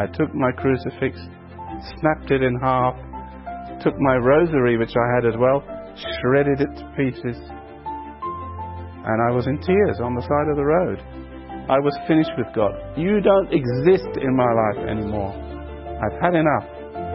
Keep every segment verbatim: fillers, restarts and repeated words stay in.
I took my crucifix, snapped it in half, took my rosary, which I had as well, shredded it to pieces, and I was in tears on the side of the road. I was finished with God. You don't exist in my life anymore. I've had enough.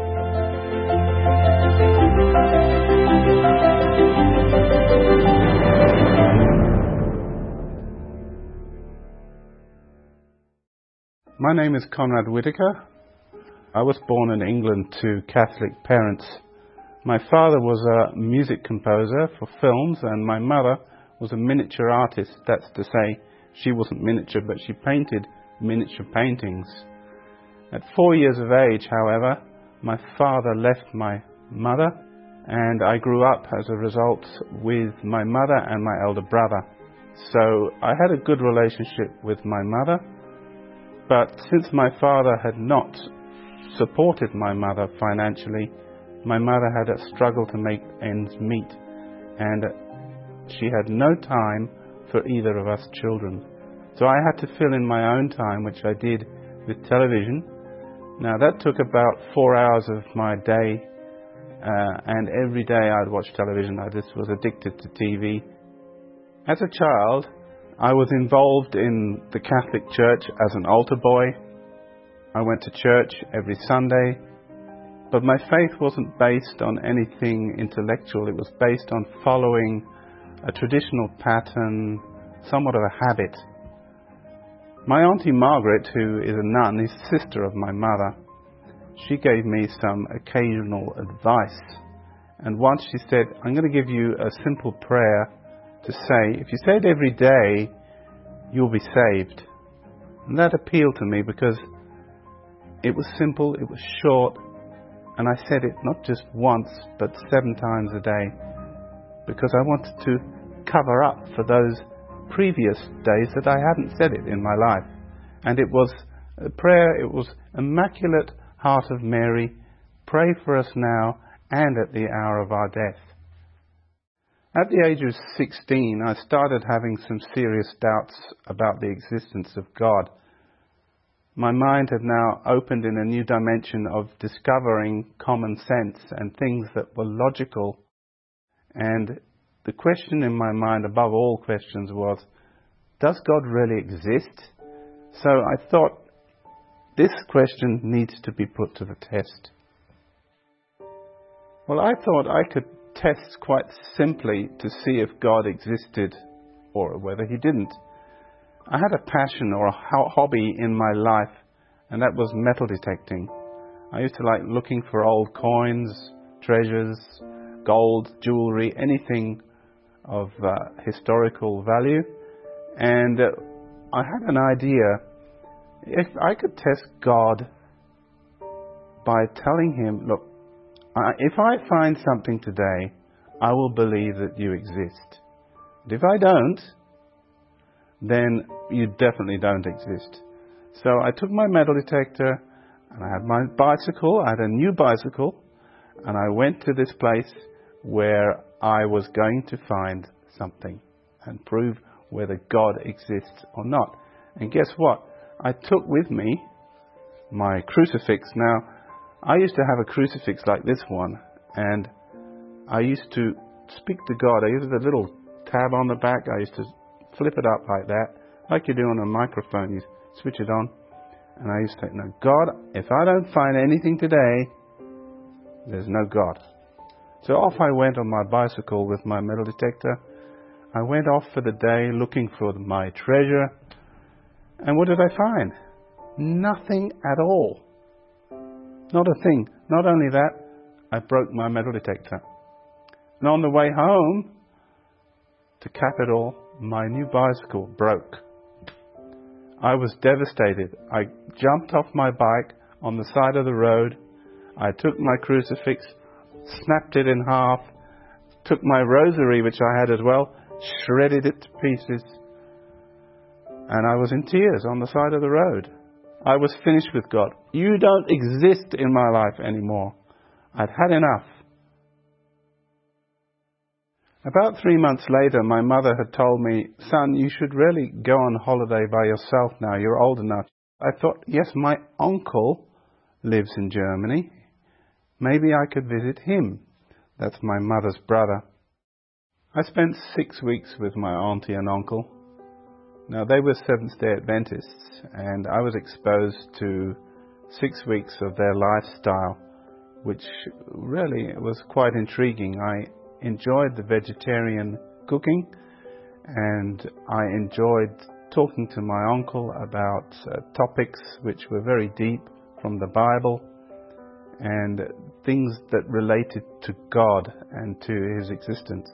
My name is Conrad Whitaker. I was born in England to Catholic parents. My father was a music composer for films, and my mother was a miniature artist. That's to say, she wasn't miniature, but she painted miniature paintings. At four years of age, however, my father left my mother, and I grew up as a result with my mother and my elder brother. So I had a good relationship with my mother, but since my father had not supported my mother financially, my mother had a struggle to make ends meet, and she had no time for either of us children. So I had to fill in my own time, which I did with television. Now that took about four hours of my day, uh, and every day I'd watch television. I just was addicted to T V. As a child, I was involved in the Catholic Church as an altar boy. I went to church every Sunday, but my faith wasn't based on anything intellectual. It was based on following a traditional pattern, somewhat of a habit. My Auntie Margaret, who is a nun, is sister of my mother. She gave me some occasional advice, and once she said, I'm going to give you a simple prayer to say. If you say it every day, you'll be saved. And that appealed to me because it was simple, it was short, and I said it not just once, but seven times a day, because I wanted to cover up for those previous days that I hadn't said it in my life. And it was a prayer, it was Immaculate Heart of Mary, pray for us now and at the hour of our death. At the age of sixteen, I started having some serious doubts about the existence of God. My mind had now opened in a new dimension of discovering common sense and things that were logical. And the question in my mind, above all questions, was, does God really exist? So I thought, this question needs to be put to the test. Well, I thought I could test quite simply to see if God existed or whether he didn't. I had a passion or a hobby in my life, and that was metal detecting. I used to like looking for old coins, treasures, gold, jewelry, anything of uh, historical value. And uh, I had an idea, if I could test God by telling him, look, I, if I find something today, I will believe that you exist. But if I don't, then you definitely don't exist. So I took my metal detector, and I had my bicycle, I had a new bicycle, and I went to this place where I was going to find something and prove whether God exists or not. And guess what? I took with me my crucifix. Now, I used to have a crucifix like this one, and I used to speak to God. I used a little tab on the back. I used to flip it up like that, like you do on a microphone. You switch it on, and I used to say, no, God, if I don't find anything today, there's no God. So off I went on my bicycle with my metal detector. I went off for the day looking for my treasure. And what did I find? Nothing at all. Not a thing. Not only that, I broke my metal detector. And on the way home, to cap it all, my new bicycle broke. I was devastated. I jumped off my bike on the side of the road. I took my crucifix, snapped it in half, took my rosary, which I had as well, shredded it to pieces, and I was in tears on the side of the road. I was finished with God. You don't exist in my life anymore. I'd had enough. About three months later, my mother had told me, son, you should really go on holiday by yourself now. You're old enough. I thought, yes, my uncle lives in Germany. Maybe I could visit him. That's my mother's brother. I spent six weeks with my auntie and uncle. Now, they were Seventh-day Adventists, and I was exposed to six weeks of their lifestyle, which really was quite intriguing. I enjoyed the vegetarian cooking, and I enjoyed talking to my uncle about uh, topics which were very deep from the Bible and things that related to God and to His existence.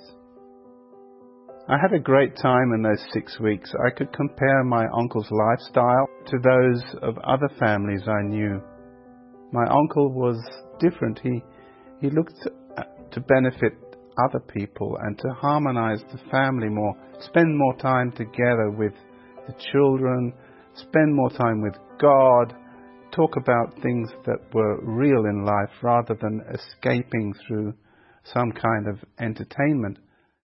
I had a great time in those six weeks. I could compare my uncle's lifestyle to those of other families I knew. My uncle was different. He, he looked to benefit other people and to harmonize the family more, spend more time together with the children, spend more time with God, talk about things that were real in life rather than escaping through some kind of entertainment.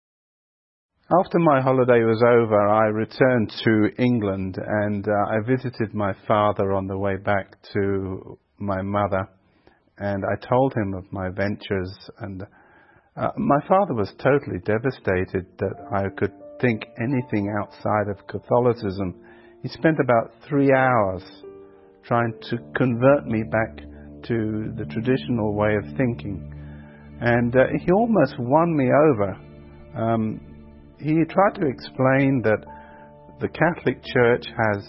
After my holiday was over, I returned to England and uh, I visited my father on the way back to my mother, and I told him of my ventures, and uh, my father was totally devastated that I could think anything outside of Catholicism. He spent about three hours trying to convert me back to the traditional way of thinking, and uh, he almost won me over. Um, He tried to explain that the Catholic Church has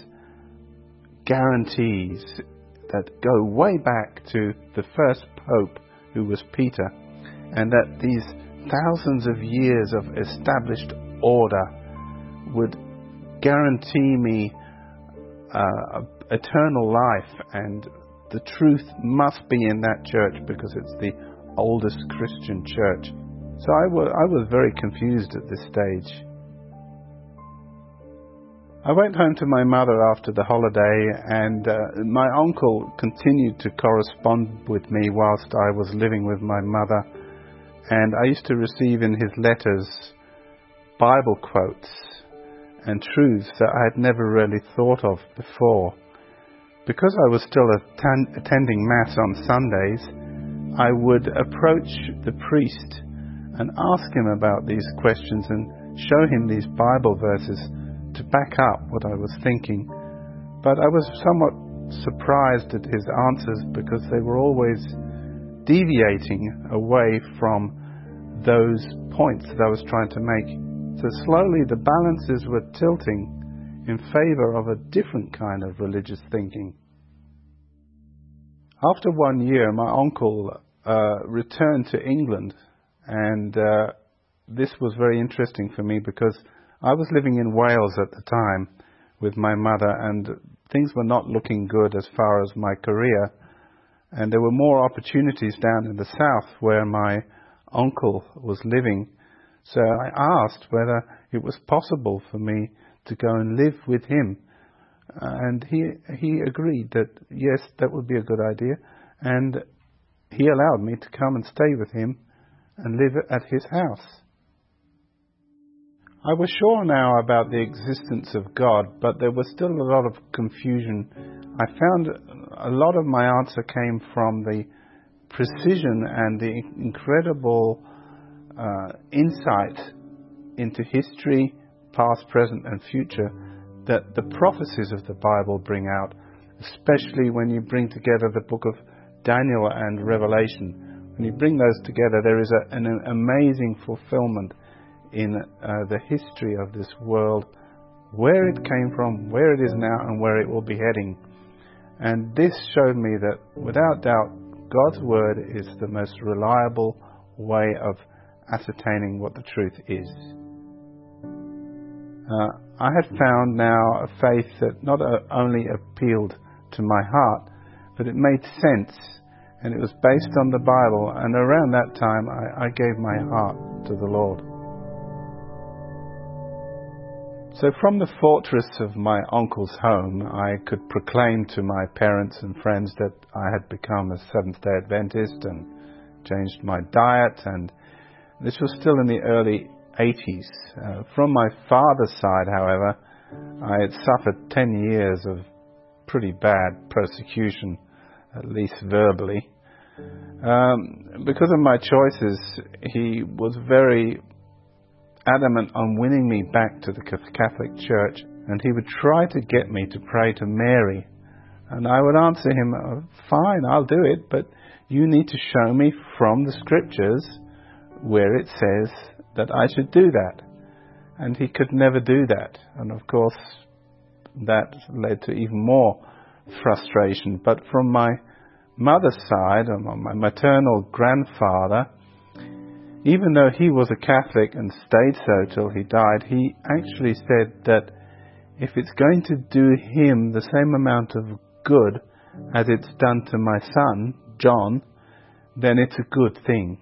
guarantees that go way back to the first Pope, who was Peter, and that these thousands of years of established order would guarantee me uh, eternal life, and the truth must be in that church because it's the oldest Christian church. So I was, I was very confused at this stage. I went home to my mother after the holiday, and uh, my uncle continued to correspond with me whilst I was living with my mother, and I used to receive in his letters Bible quotes and truths that I had never really thought of before. Because I was still att- attending Mass on Sundays, I would approach the priest and ask him about these questions and show him these Bible verses to back up what I was thinking. But I was somewhat surprised at his answers because they were always deviating away from those points that I was trying to make. So slowly the balances were tilting in favor of a different kind of religious thinking. After one year, my uncle uh, returned to England. And uh, this was very interesting for me because I was living in Wales at the time with my mother, and things were not looking good as far as my career. And there were more opportunities down in the south where my uncle was living. So I asked whether it was possible for me to go and live with him. And he, he agreed that, yes, that would be a good idea. And he allowed me to come and stay with him and live at his house. I was sure now about the existence of God, but there was still a lot of confusion. I found a lot of my answer came from the precision and the incredible uh, insight into history, past, present and future, that the prophecies of the Bible bring out, especially when you bring together the book of Daniel and Revelation. When you bring those together, there is a, an amazing fulfillment in uh, the history of this world, where it came from, where it is now, and where it will be heading. And this showed me that, without doubt, God's Word is the most reliable way of ascertaining what the truth is. Uh, I had found now a faith that not only appealed to my heart, but it made sense. And it was based on the Bible, and around that time I, I gave my heart to the Lord. So from the fortress of my uncle's home, I could proclaim to my parents and friends that I had become a Seventh-day Adventist and changed my diet, and this was still in the early eighties. Uh, from my father's side, however, I had suffered ten years of pretty bad persecution at least verbally. Um, because of my choices, he was very adamant on winning me back to the Catholic Church, and he would try to get me to pray to Mary. And I would answer him, oh, fine, I'll do it, but you need to show me from the Scriptures where it says that I should do that. And he could never do that. And of course, that led to even more frustration. But from my mother's side, my maternal grandfather, even though he was a Catholic and stayed so till he died, he actually said that if it's going to do him the same amount of good as it's done to my son, John, then it's a good thing.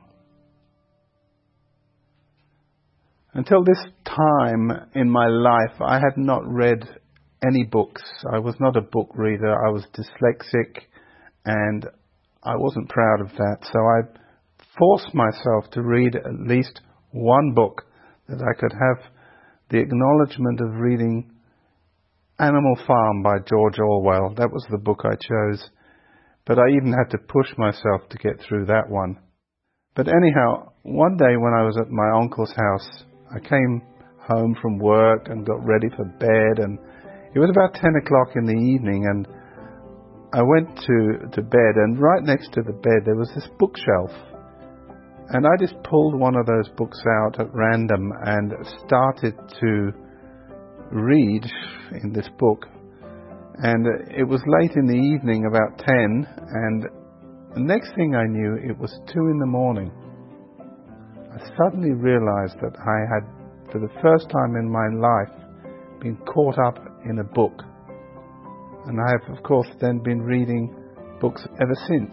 Until this time in my life, I had not read any books. I was not a book reader. I was dyslexic, and I wasn't proud of that. So I forced myself to read at least one book that I could have the acknowledgement of reading. Animal Farm by George Orwell. That was the book I chose. But I even had to push myself to get through that one. But anyhow, one day when I was at my uncle's house, I came home from work and got ready for bed, and it was about ten o'clock in the evening, and I went to, to bed, and right next to the bed there was this bookshelf. And I just pulled one of those books out at random and started to read in this book. And it was late in the evening, about ten, and the next thing I knew, it was two in the morning. I suddenly realized that I had, for the first time in my life, been caught up in a book. And I have, of course, then been reading books ever since.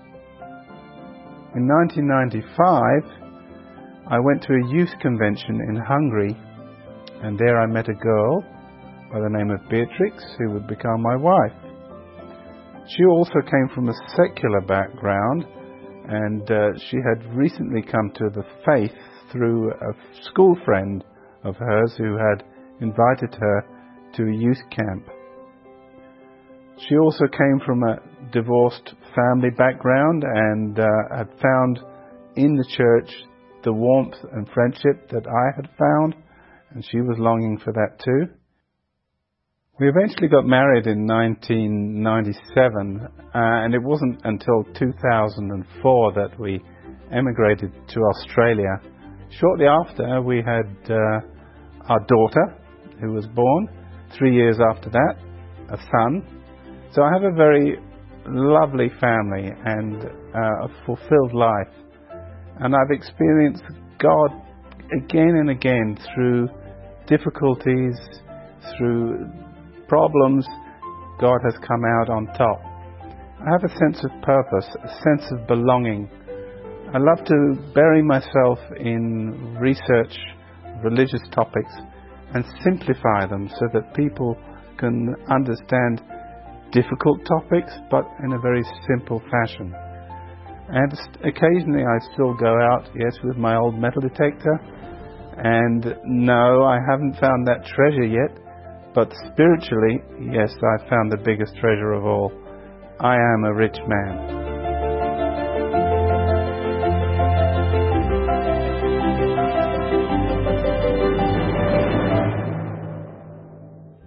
In nineteen ninety-five, I went to a youth convention in Hungary, and there I met a girl by the name of Beatrix, who would become my wife. She also came from a secular background, and uh, she had recently come to the faith through a school friend of hers who had invited her to a youth camp. She also came from a divorced family background and uh, had found in the church the warmth and friendship that I had found, and she was longing for that too. We eventually got married in nineteen ninety-seven, uh, and it wasn't until two thousand four that we emigrated to Australia. Shortly after, we had uh, our daughter, who was born. Three years after that, a son. So I have a very lovely family and uh, a fulfilled life. And I've experienced God again and again through difficulties, through problems. God has come out on top. I have a sense of purpose, a sense of belonging. I love to bury myself in research, religious topics, and simplify them so that people can understand difficult topics, but in a very simple fashion. And occasionally I still go out, yes, with my old metal detector, and no, I haven't found that treasure yet, but spiritually, yes, I've found the biggest treasure of all. I am a rich man.